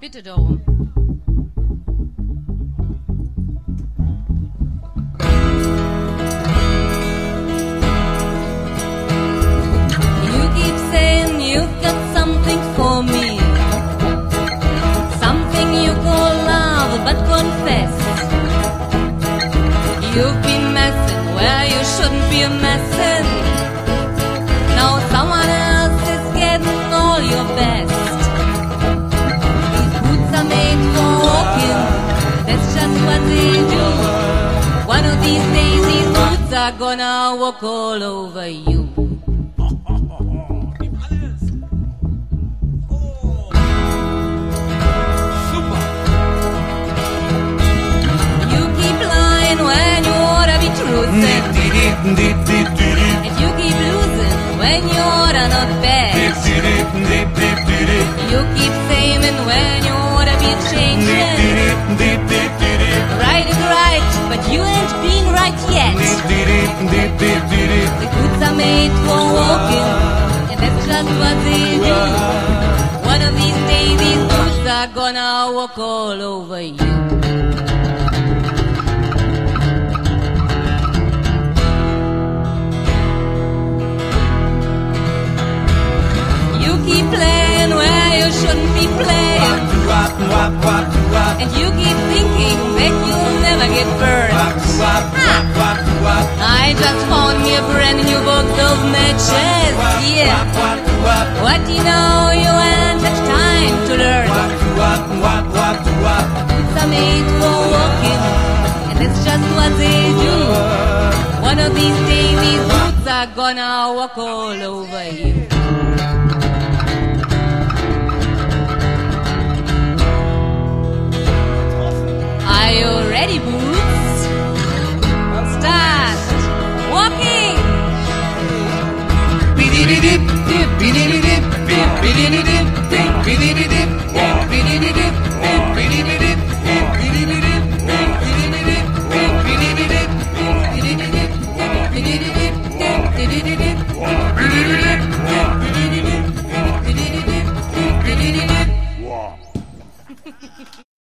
bitte darum. You keep saying you've got something for me, something you call love, but confess you've been messing where you shouldn't be messing. Now someone else is getting all your best. These boots are made for walking, that's just what they do. One of these days these boots are gonna walk all over you. You keep lying when you ought to be truthing, and you keep losing when you ought to not bet. You keep saying when you ought to be changing. Right is right, but you ain't being right yet. The boots are made for walking, and that's just what they do. One of these days these boots are gonna walk all over you. You keep playing where you shouldn't be playing, and you keep thinking that you'll never get burned. I just found me a brand new box of matches, yeah. What do you know, you ain't had time to learn. Boots are made for walking, and that's just what they do. One of these days these boots are gonna walk all over you.